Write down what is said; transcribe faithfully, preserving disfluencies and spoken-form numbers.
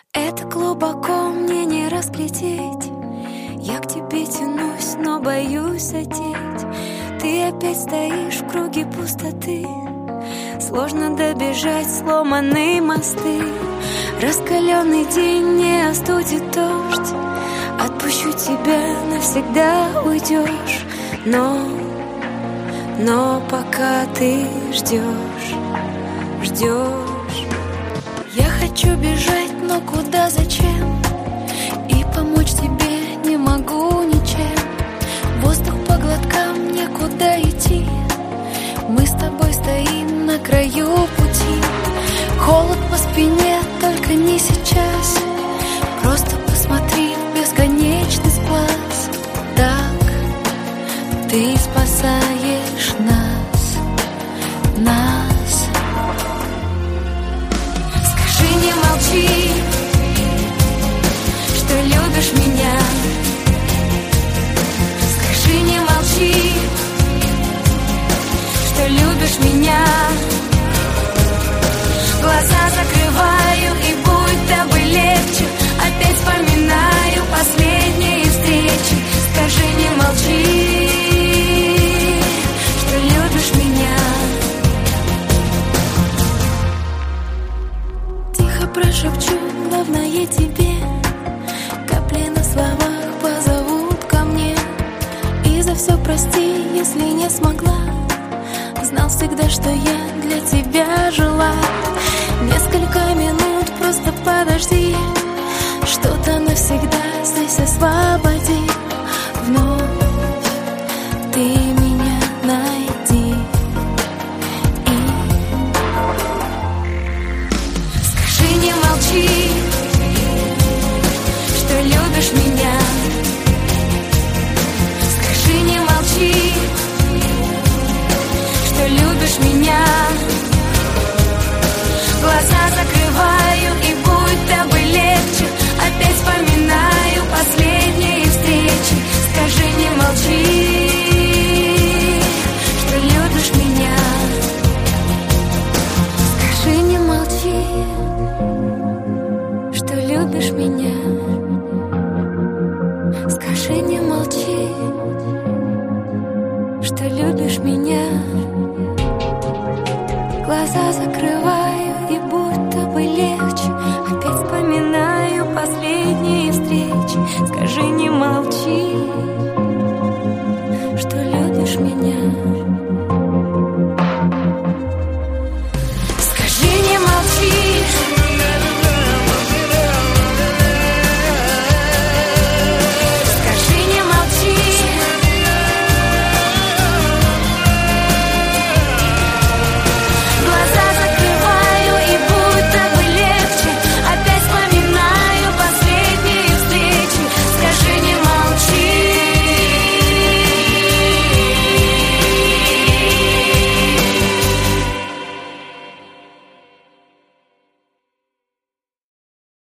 Это глубоко мне не разглядеть. Я к тебе тянусь, но боюсь задеть. Ты опять стоишь в круге пустоты. Сложно добежать, сломанные мосты. Раскаленный день не остудит дождь. Отпущу тебя, навсегда уйдешь. Но, но пока ты ждешь, ждешь. Я хочу бежать, но куда, зачем? И помочь тебе не могу ничем. Воздух по глоткам, некуда идти. Мы с тобой стоим на краю пути. Холод по спине, только не сейчас. Просто посмотри в бесконечность глаз. Так ты спасаешь нас, нас. Скажи, не молчи, что любишь меня. Скажи, не молчи, что любишь меня. Глаза закрываю, и будто бы легче. Опять вспоминаю последние встречи. Скажи, не молчи, что любишь меня. Тихо прошепчу главное тебе. Капли на словах позовут ко мне. И за все прости, если не смогла. Знал всегда, что я для тебя жила. Несколько минут, просто подожди. Что-то навсегда здесь освободи. Вновь ты меня найди. И скажи, не молчи, что любишь меня. Скажи, не молчи, что любишь меня. Глаза закрываю, и будто бы легче. Опять вспоминаю последние встречи. Скажи, не молчи, что любишь меня. Скажи, не молчи, что любишь меня.